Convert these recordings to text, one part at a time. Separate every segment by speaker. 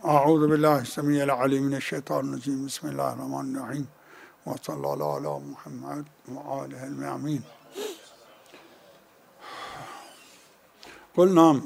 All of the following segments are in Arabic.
Speaker 1: أعوذ بالله السميع العليم من الشيطان الرجيم. بسم الله الرحمن الرحيم، وصلى الله على محمد وآله الميامين. قلنا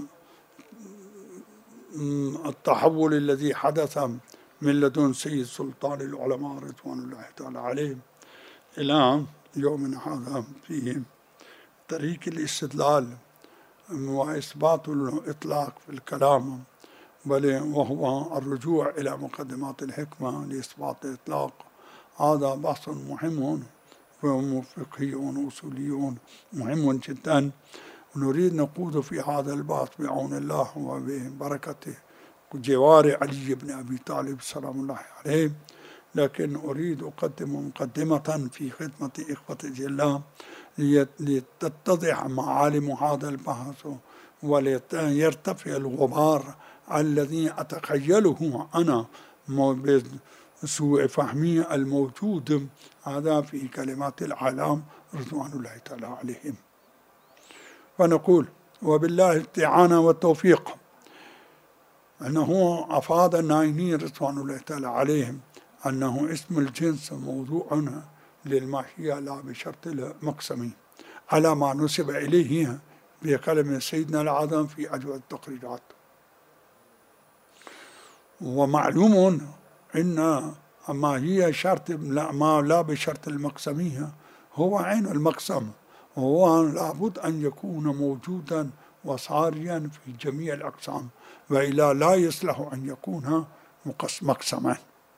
Speaker 1: التحول الذي حدث من لدن سيد سلطان العلماء رضوان الله تعالى عليهم إلى يومنا هذا في طريق الاستدلال وإثبات الإطلاق في الكلام، بل وهو الرجوع إلى مقدمات الحكمة لإثبات الإطلاق. هذا بحث مهم وفقهي وأصولي مهم جدا، ونريد نقود في هذا البحث بعون الله وببركته جوار علي بن أبي طالب سلام الله عليه. لكن أريد أقدم مقدمة في خدمة إخوة الله لتتضح معالم هذا البحث وليرتفع الغبار الذي أتخيله أنا بسوء فهمي الموجود هذا في كلمات العالم رضوان الله تعالى عليهم. ونقول وبالله الاستعانة والتوفيق أنه أفاد النايني رضوان الله تعالى عليهم أنه اسم الجنس موضوع للماهية لا بشرط المقسم على ما نسب إليه بكلمة سيدنا العظم في أجوبة التقريرات. ومعلوم إن ما هي شرط ما لا بشرط المقسمية هو عين المقسم، وهو لابد أن يكون موجودا وصاريا في جميع الأقسام، وإلا لا يصلح أن يكون مقسما.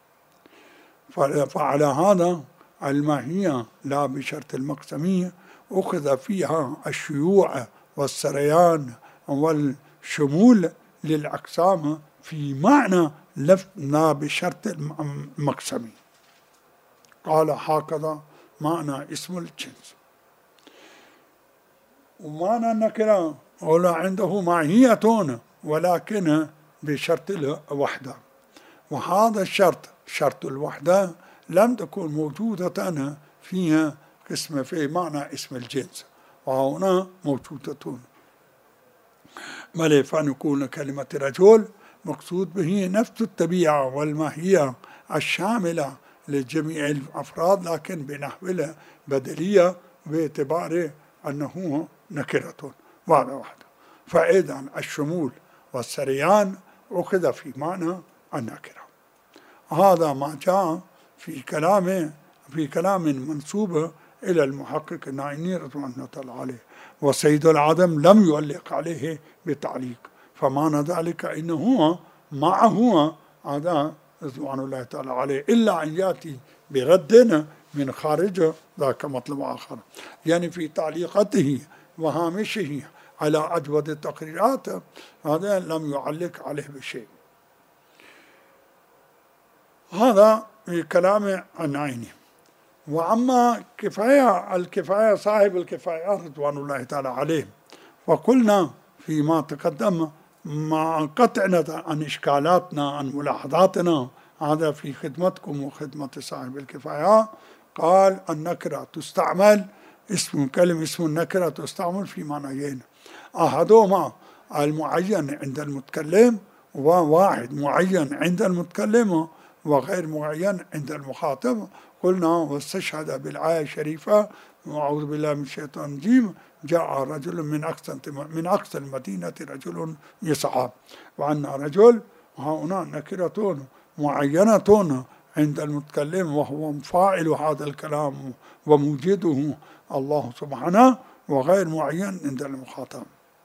Speaker 1: فعلى هذا الماهية لا بشرط المقسمية أخذ فيها الشيوع والسريان والشمول للأقسام في معنى لا بشرط المقسمي. قال هكذا معنى اسم الجنس. ومعنى النكرة ولا عنده ماهية ولكن بشرط الوحدة، وهذا الشرط شرط الوحدة لم تكن موجودة فيها قسم في معنى اسم الجنس، وهنا موجودة. بل فنقول كلمة رجل مقصود به نفس الطبيعة والماهية الشاملة لجميع الأفراد، لكن بنحو بدلية باعتبار أنه نكرة واحدة. فإذا الشمول والسريان أخذ في معنى النكرة. هذا ما جاء في كلام منسوب إلى المحقق النايني رضوان الله تعالى عليه، وسيد العدم لم يعلق عليه بتعليق، فمعنى ذلك إنه معه هذا رضوان الله تعالى عليه، إلا أن يأتي برد من خارج ذاك مطلب آخر. يعني في تعليقته وهامشه على أجود التقريرات هذا لم يعلق عليه بشيء. هذا في كلام النايني. وأما الكفاية صاحب الكفاية رضوان الله تعالى عليه، وقلنا فيما تقدم مع قطعنا عن إشكالاتنا عن ملاحظاتنا هذا في خدمتكم وخدمة صاحب الكفاية. قال النكرة تستعمل اسم النكرة تستعمل في معنيين، أحدهما المعين عند المتكلم، وواحد معين عند المتكلم وغير معين عند المخاطب. قلنا واستشهد بالآية الشريفة وأعوذ بالله من الشيطان الرجيم جاء رجل من أقصى المدينة رجل يسعى، وأن رجل هنا نكرة معينة عند المتكلم وهو فاعل هذا الكلام وموجده الله سبحانه، وغير معين عند المخاطب.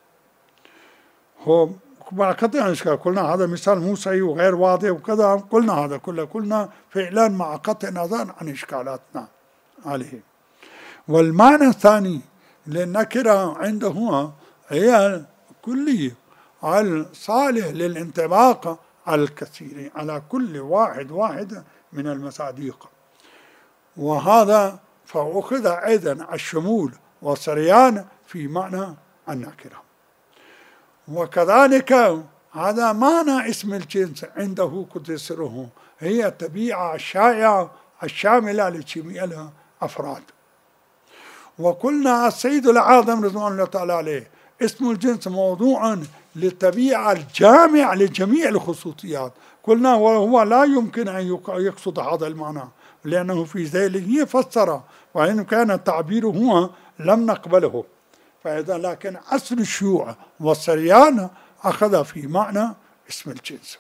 Speaker 1: هو مع قطع الإشكال قلنا هذا مثال مو صحيح وغير واضح وكذا، قلنا هذا كله قلنا فعلا مع قطع نظر عن إشكالاتنا عليه. والمعنى الثاني للنكرة عنده هي كلية الصالح للانطباق على الكثير على كل واحد من المصادق، وهذا فأخذ أيضا الشمول والسريان في معنى النكرة. وكذلك هذا معنى اسم الجنس عنده قدسره هي الطبيعة الشائعة الشاملة لجميع الأفراد. وقلنا السيد العظم رضوان الله تعالى عليه اسم الجنس موضوع للطبيعة الجامع لجميع الخصوصيات. قلنا وهو لا يمكن أن يقصد هذا المعنى، لأنه في ذيله فسر، وإن كان التعبير هو لم نقبله. فإذا لكن أصل الشيوع والسريان أخذ في معنى اسم الجنس.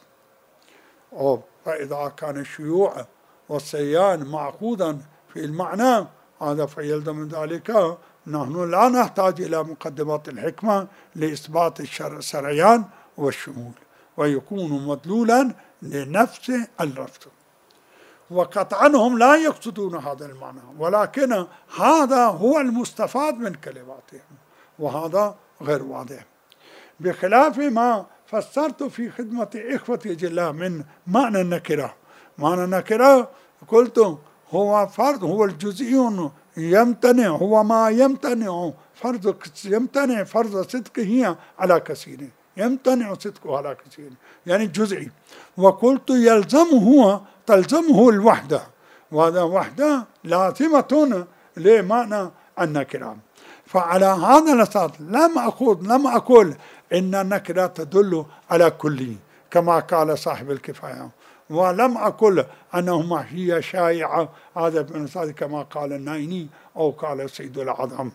Speaker 1: فإذا كان الشيوع والسريان معقودا في المعنى هذا فيلزم من ذلك نحن لا نحتاج إلى مقدمات الحكمة لإثبات السريان والشمول، ويكون مدلولا لنفس اللفظ. وقطعا هم لا يقصدون هذا المعنى، ولكن هذا هو المستفاد من كلماتهم، وهذا غير واضح، بخلاف ما فسرت في خدمة إخوتي جل من معنى النكرة. معنى النكرة قلت هو فرض، هو الجزئي يمتنع، هو ما يمتنع يمتنع فرض صدقه على كثير، يمتنع صدقه على كثير، يعني جزئي. وقلت تلزمه الوحدة، وهذا وحدة لازمة لمعنى النكرة. فعلى هذا الأساس لم أقول إن النكرة تدل على كلي كما قال صاحب الكفاية، ولم أقل أنهما هي شائعة هذا بمثال كما قال النايني أو قال السيد الأعظم.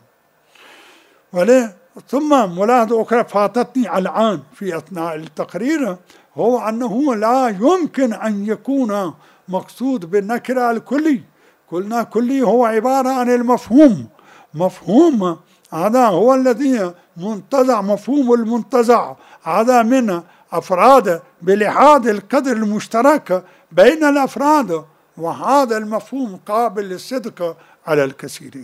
Speaker 1: ثم ملاحظة أخرى فاتتني الآن في أثناء التقرير، هو أنه لا يمكن أن يكون مقصود بالنكرة الكلي. قلنا كلي هو عبارة عن المفهوم، مفهوم هذا هو الذي منتزع، مفهوم المنتزع هذا من أفراد بلحاظ القدر المشترك بين الأفراد، وهذا المفهوم قابل للصدق على الكثيرين،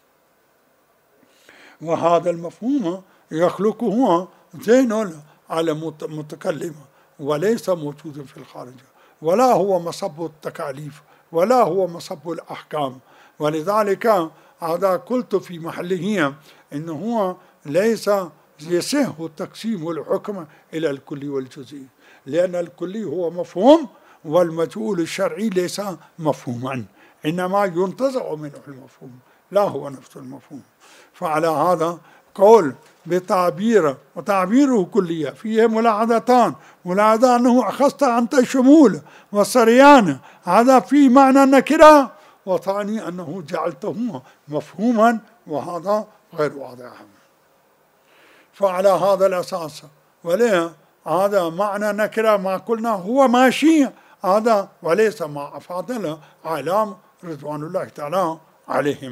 Speaker 1: وهذا المفهوم يخلقه ذهن على متكلم وليس موجود في الخارج، ولا هو مصب التكاليف ولا هو مصب الأحكام. ولذلك هذا قلت في محله إنه ليس يصح تقسيم الحكم إلى الكلي والجزئي، لأن الكلي هو مفهوم والمجهول الشرعي ليس مفهوما، إنما ينتزع منه المفهوم لا هو نفس المفهوم. فعلى هذا قول بتعبير وتعبيره كلية فيه ملاحظتان: ملاحظة أنه أخذت أنت الشمول والسريان هذا في معنى النكرة، وثاني أنه جعلته مفهوما وهذا غير واضح. فعلى هذا الأساس وليه هذا معنى نكرة ما قلنا هو ماشي هذا وليس ما أفاضل أعلام رضوان الله تعالى عليهم.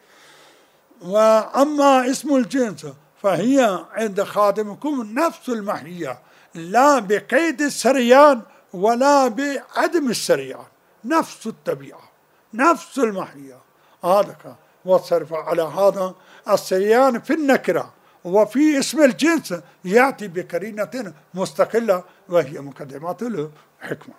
Speaker 1: وأما اسم الجنس فهي عند خادمكم نفس المحية، لا بقيد السريان ولا بعدم السريان، نفس الطبيعة نفس المحية هذا. والصرف على هذا السريان في النكرة وفي اسم الجنس يأتي بقرينة مستقلة وهي مقدمات الحكمة.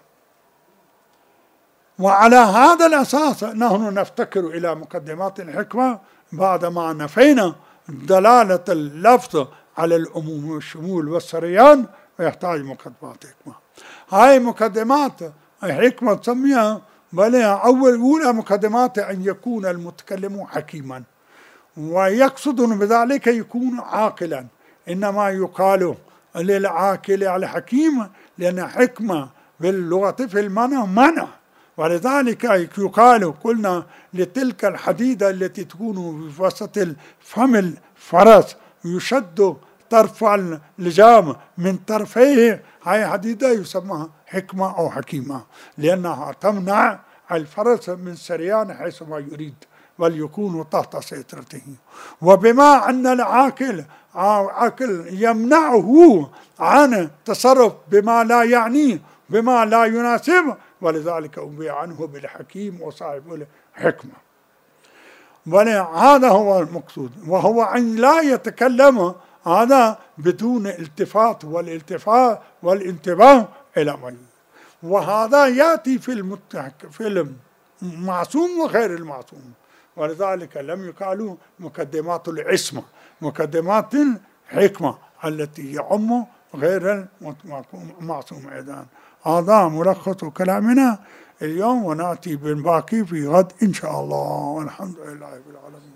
Speaker 1: وعلى هذا الأساس نحن نفتكر إلى مقدمات الحكمة بعدما نفينا دلالة اللفظ على العموم والشمول والسريان، ويحتاج مقدمات حكمة. هاي مقدمات الحكمة تسميها أولى مقدمات أن يكون المتكلم حكيما، ويقصد بذلك يكون عاقلا، إنما يقال للعاقل على الحكيم لأن حكمة باللغة في المعنى منع، ولذلك يقال قلنا لتلك الحديدة التي تكون في وسط الفم الفرس يشد طرف اللجام من طرفيه، هاي حديدة يسمى حكمة أو حكيمة، لأنها تمنع الفرس من سريان حيث ما يريد وليكون تحت سيطرته. وبما أن العاقل يمنعه عن تصرف بما لا يعنيه بما لا يناسب، ولذلك أنبئ عنه بالحكيم وصاحب الحكمة. هذا هو المقصود، وهو أن لا يتكلم هذا بدون التفات والانتباه إلى ما يريد. وهذا يأتي في المعصوم وغير المعصوم، ولذلك لم يقالوا مقدمات العصمة، مقدمات الحكمة التي يعم غير المعصوم أيضا. هذا ملخص كلامنا اليوم، ونأتي بالباقي في غد إن شاء الله، والحمد لله رب العالمين.